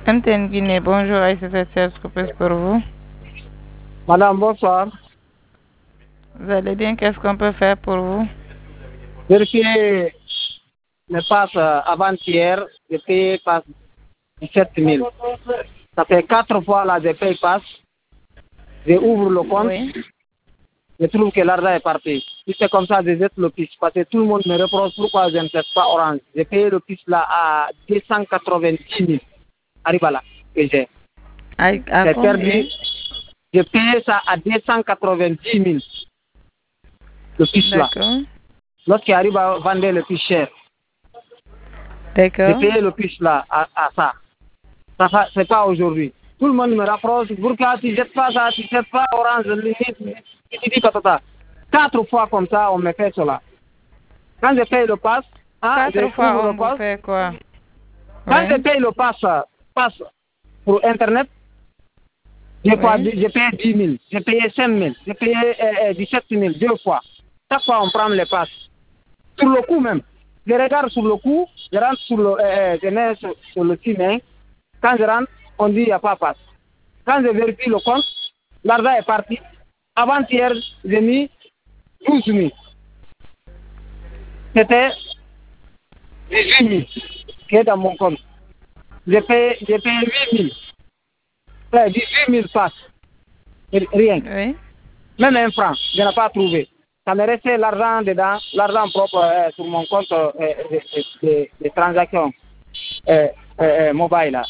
Antenne Guinée, bonjour Aïssata Thiès, que peut-ce pour vous? Madame, bonsoir. Vous allez bien? Qu'est-ce qu'on peut faire pour vous? Vérifiez mes passes avant-hier, j'ai payé passe 17 000. Ça fait 4 fois là, j'ai payé passe. Je ouvre le compte, Oui. je trouve que l'argent est parti. Si c'est comme ça, je jette le piste. Parce que tout le monde me reproche pourquoi je ne fais pas Orange. J'ai payé le piste là à 290 000. Arrive là, que j'ai. À J'ai combien? perdu. J'ai payé ça à 290 000. Le piste là. D'accord. Lorsqu'il arrive à vendre le plus cher. J'ai D'accord. payé le plus là à ça. Ça c'est pas aujourd'hui. Tout le monde me rapproche. Pourquoi tu jettes pas ça, tu jettes pas Orange, limite, tu dis patata. 4 fois comme ça, on me fait cela. Quand je paye le pass, je 4 ouvre fois, le on vous pass. fait quoi? Quand je Oui. paye le pass pour Internet, Oui. j'ai payé 10 000, j'ai payé 5 000, j'ai payé 17 000 deux fois. Chaque fois, on prend les passes. Sur le coup même. Je regarde sur le coup, je rentre je mets sur le site, hein. Quand je rentre, on dit il n'y a pas de passe. Quand je vérifie le compte, l'argent est parti. Avant-hier, j'ai mis 12 000. C'était 18 000 qui est dans mon compte. J'ai payé 8 000. 18 000 passes. Rien. Oui. Même un franc, je n'ai pas trouvé. Ça me restait l'argent dedans, l'argent propre sur mon compte de transactions mobile. Là.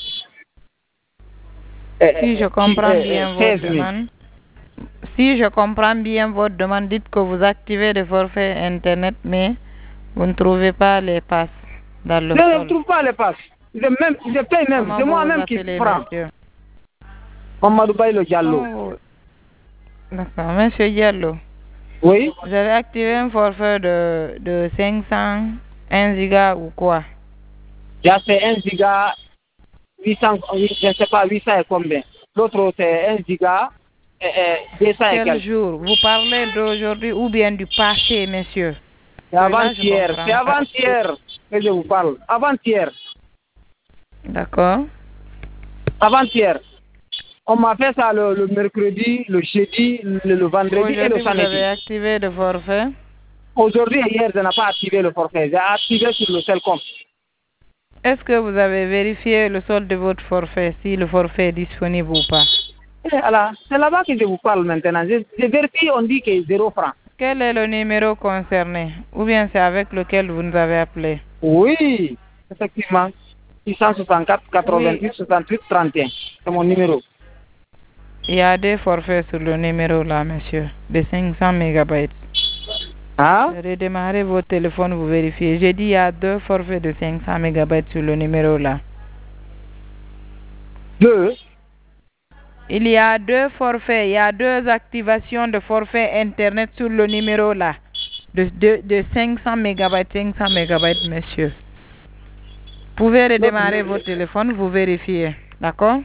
Si je comprends bien votre 16 000. demande, si je comprends bien votre demande, dites que vous activez le forfait Internet, mais vous ne trouvez pas les passes dans le Je ne sol. trouve pas les passes. Je paye même. Comment C'est vous vous moi-même qui appelez, prends. monsieur? Mamadou Baye Diallo. D'accord, monsieur Diallo. Oui. Vous avez activé un forfait de 500, 1 giga ou quoi? J'ai fait 1 giga, 800, je ne sais pas, 800 et combien. L'autre, c'est 1 giga, 200 et Quel quelques. jour? Vous parlez d'aujourd'hui ou bien du passé, monsieur? C'est Cela, je avant-hier. C'est comprends pas. avant-hier que je vous parle. Avant-hier. D'accord. Avant-hier. On m'a fait ça le mercredi, le jeudi, le vendredi et le Aujourd'hui, vous avez samedi. activé le forfait. Aujourd'hui et hier, je n'ai pas activé le forfait. J'ai activé sur le seul compte. Est-ce que vous avez vérifié le solde de votre forfait, si le forfait est disponible ou pas? Alors, c'est là-bas que je vous parle maintenant. Je vérifie, on dit que 0 francs. Quel est le numéro concerné? Ou bien c'est avec lequel vous nous avez appelé? Oui, effectivement. 664 Oui, 88 68 31. C'est mon numéro. il y a des forfaits sur le numéro là, monsieur, de 500 mégabytes. Hein? Redémarrez votre téléphone, vous vérifiez. J'ai dit il y a 2 forfaits de 500 mégabytes sur le numéro là. 2. Il y a 2 forfaits, il y a 2 activations de forfait Internet sur le numéro là. De 500 mégabytes, 500 mégabytes, monsieur. Vous pouvez redémarrer votre téléphone, vous vérifiez. D'accord?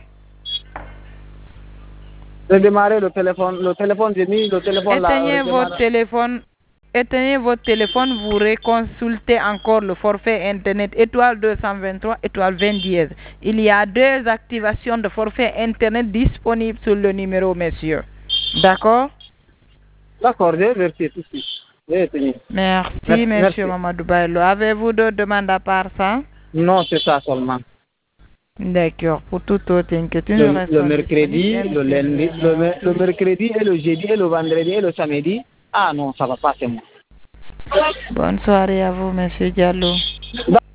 J'ai démarré le téléphone, j'ai mis le téléphone là. Éteignez votre téléphone. Éteignez votre téléphone, vous reconsultez encore le forfait Internet étoile 223 étoile 20 dièse. Il y a 2 activations de forfait Internet disponibles sur le numéro, monsieur. D'accord? D'accord, j'ai vérifié tout de suite. J'ai éteigné. Merci, monsieur Merci. Mamadou Bailo. Avez-vous d'autres demandes à part ça? Non, c'est ça seulement. D'accord. Pour toute autre inquiétude, nous Le restons mercredi, disponibles. le lundi, le mercredi et le jeudi et le vendredi et le samedi. Ah non, ça va pas, c'est moi. Bonne soirée à vous, monsieur Diallo.